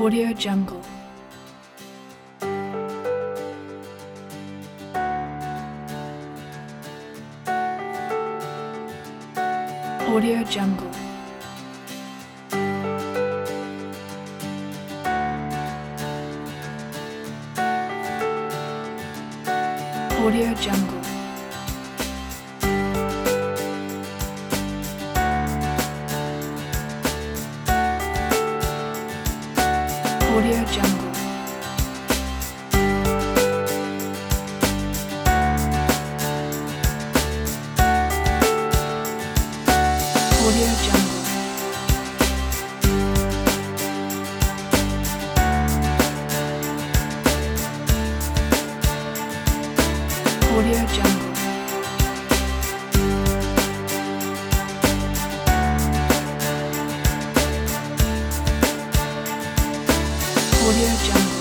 Audio Jungle. Audio Jungle. Audio Jungle. Audio Jungle. Audio Jungle. Audio Jungle. Audio Jungle.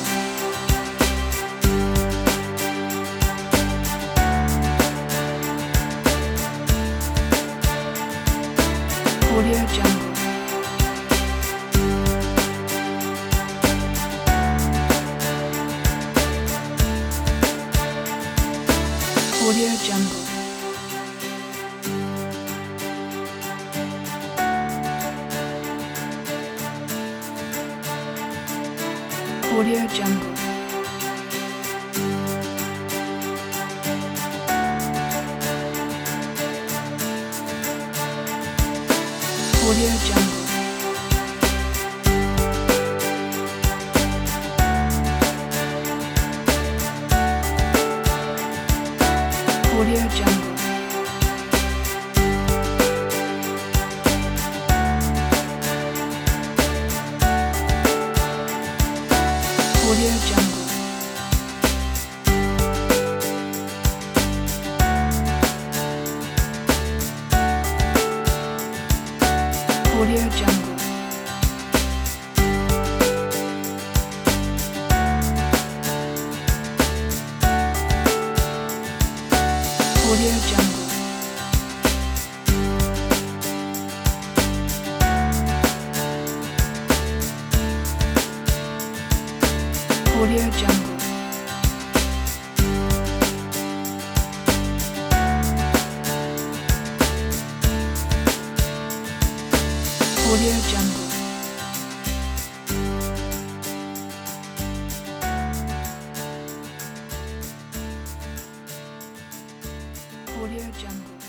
Audio Jungle. Audio Jungle. Audio Jungle. Audio Jungle. Audio Jungle. Audio Jungle. Audio Jungle. Audio Jungle. Audio Jungle. Audio Jungle. Audio Jungle.